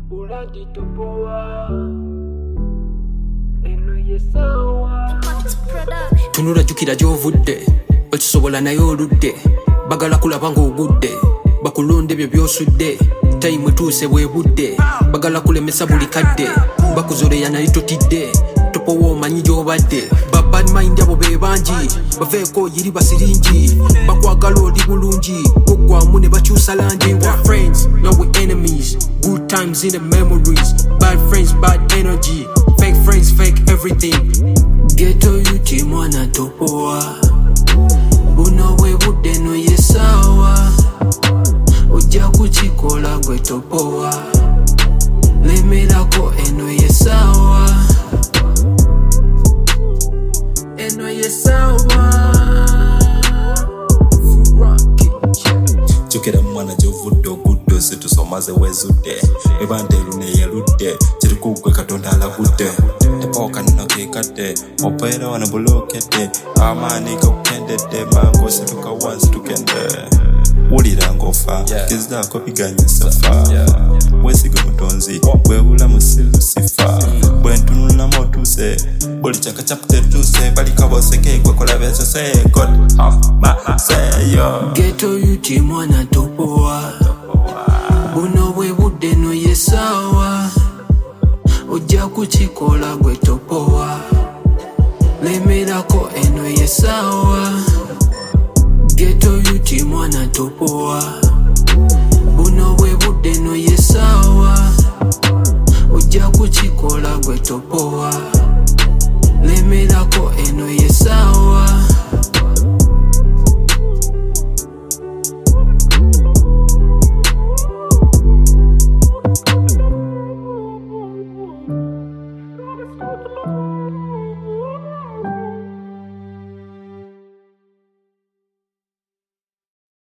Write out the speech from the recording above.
Uladi topoa eno yesawa tunula jukira gy'ovudde okisobola naye oludde bagala kulaba ng'ogudde bakulonde byo byosudde tayimu etuuse bwe budde bagala kulemesa buli kadde bakuzoleya naye totidde topowa omanyi gy'obadde babad mind abo be bangi baveeko yiri basiringi bakwagala oli bulungi gogwamu ne bakyusa langi. We're friends, no we're enemies. Good times in the memories. Bad friends, bad energy. Fake friends, fake everything. Ghetto yuti mwana topoa buno bwe budde no yesawa ojja kukikola gwe topoa lemerako eno yesawa eno yesawa jukira mwana gy'ovudde ogudde situsomaze wezudde ebanderu neyeludde kirikugwe katonda alagudde tepoka nno kekadde opeera wano bulokedde amaani gakukendedde mangu situka wansi tukende wulira ng'ofa kizidaako biganyisa fa wesiga mutonzi bwebula musiru sifa bwe ntunulamu otuuse buli kyaka kyakutetuuse balika boseke gwekola byesese God have mercy yo. Ghetto yuti mwana topoa buno bwe budde no yesawa ojja kukikola gwe topoa lemerako eno yesawa. Ghetto yuti mwana topoa buno bwe budde no yesawa